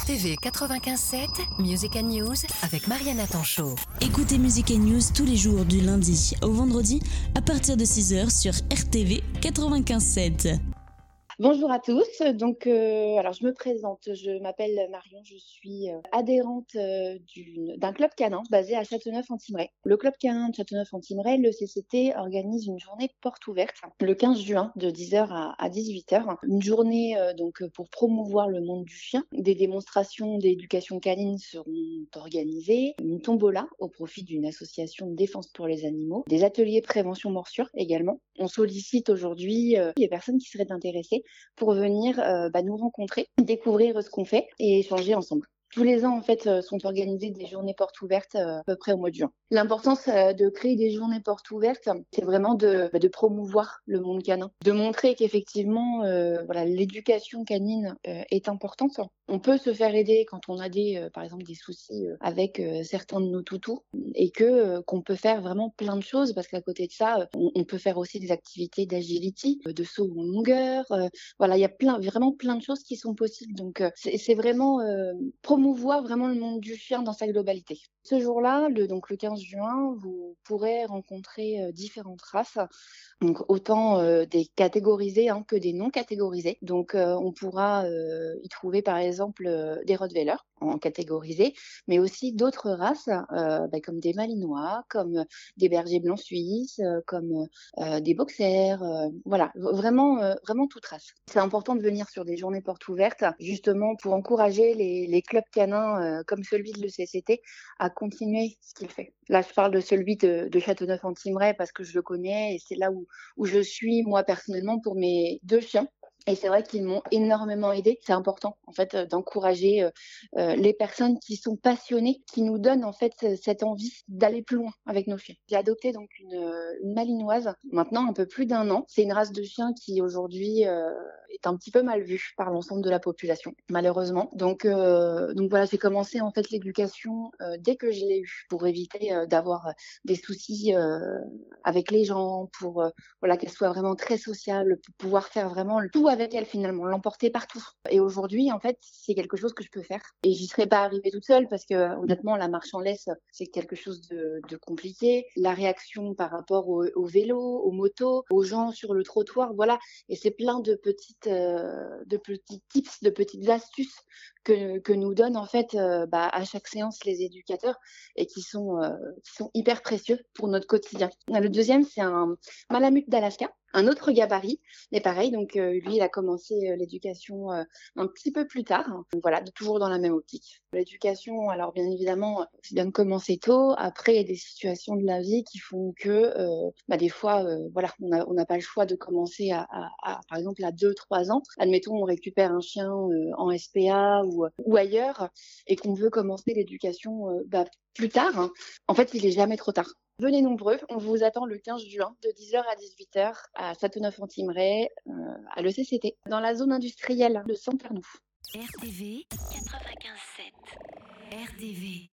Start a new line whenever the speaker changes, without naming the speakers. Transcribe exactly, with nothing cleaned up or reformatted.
R T V quatre-vingt-quinze sept, Music and News avec Mariana Tanchot.
Écoutez Music and News tous les jours du lundi au vendredi à partir de six heures sur R T V quatre-vingt-quinze sept.
Bonjour à tous, donc euh, alors je me présente, je m'appelle Marion, je suis euh, adhérente euh, d'une, d'un club canin basé à Châteauneuf-en-Thymerais. Le club canin de Châteauneuf-en-Thymerais, le C C T, organise une journée porte ouverte le quinze juin de dix heures à, à dix-huit heures. Une journée euh, donc pour promouvoir le monde du chien. Des démonstrations d'éducation canine seront organisées, une tombola au profit d'une association de défense pour les animaux, des ateliers prévention morsure également. On sollicite aujourd'hui euh, les personnes qui seraient intéressées pour venir euh, bah, nous rencontrer, découvrir ce qu'on fait et échanger ensemble. Tous les ans, en fait, euh, sont organisées des journées portes ouvertes euh, à peu près au mois de juin. L'importance euh, de créer des journées portes ouvertes, c'est vraiment de, bah, de promouvoir le monde canin, de montrer qu'effectivement, euh, voilà, l'éducation canine euh, est importante. On peut se faire aider quand on a des, euh, par exemple, des soucis euh, avec euh, certains de nos toutous, et que euh, qu'on peut faire vraiment plein de choses, parce qu'à côté de ça, euh, on, on peut faire aussi des activités d'agility, euh, de saut en longueur. Euh, voilà, il y a plein, vraiment plein de choses qui sont possibles. Donc, euh, c'est, c'est vraiment euh, promouvoir vraiment le monde du chien dans sa globalité. Ce jour-là, le, donc le quinze juin, vous pourrez rencontrer euh, différentes races, donc autant euh, des catégorisées hein, que des non catégorisées. Donc euh, on pourra euh, y trouver par exemple euh, des Rottweilers en catégorisé, mais aussi d'autres races euh, bah, comme des Malinois, comme des bergers blancs suisses, euh, comme euh, des boxers, euh, voilà, vraiment, euh, vraiment toute race. C'est important de venir sur des journées portes ouvertes, justement pour encourager les, les clubs canins euh, comme celui de l'E C C T à continuer ce qu'il fait. Là, je parle de celui de, de Châteauneuf-en-Thymerais parce que je le connais et c'est là où, où je suis, moi, personnellement, pour mes deux chiens. Et c'est vrai qu'ils m'ont énormément aidé. C'est important, en fait, euh, d'encourager euh, euh, les personnes qui sont passionnées, qui nous donnent, en fait, cette envie d'aller plus loin avec nos chiens. J'ai adopté donc une, euh, une malinoise, maintenant un peu plus d'un an. C'est une race de chien qui, aujourd'hui, euh, est un petit peu mal vue par l'ensemble de la population, malheureusement. Donc, euh, donc voilà, j'ai commencé, en fait, l'éducation euh, dès que je l'ai eue pour éviter euh, d'avoir des soucis euh, avec les gens, pour euh, voilà, qu'elle soit vraiment très sociable, pour pouvoir faire vraiment le tout avec elle finalement, l'emporter partout. Et aujourd'hui, en fait, c'est quelque chose que je peux faire. Et j'y serais pas arrivée toute seule parce que honnêtement, la marche en laisse, c'est quelque chose de, de compliqué. La réaction par rapport au, au vélo, aux motos, aux gens sur le trottoir, voilà. Et c'est plein de petites, euh, de petits tips, de petites astuces que, que nous donnent en fait euh, bah, à chaque séance les éducateurs et qui sont, euh, qui sont hyper précieux pour notre quotidien. Le deuxième, c'est un Malamute d'Alaska. Un autre gabarit, mais pareil, donc euh, lui, il a commencé euh, l'éducation euh, un petit peu plus tard. Donc voilà, toujours dans la même optique. L'éducation, alors bien évidemment, c'est bien de commencer tôt. Après, il y a des situations de la vie qui font que, euh, bah, des fois, euh, voilà, on n'a on n'a pas le choix de commencer à, à, à par exemple, à deux trois ans. Admettons, on récupère un chien euh, en S P A ou, ou ailleurs et qu'on veut commencer l'éducation euh, bah, plus tard. Hein. En fait, il est jamais trop tard. Venez nombreux, on vous attend le quinze juin de dix heures à dix-huit heures à Châteauneuf-en-Thymerais, euh, à l'E C C T, dans la zone industrielle de Saint-Pernou.
R T V quatre-vingt-quinze sept. R T V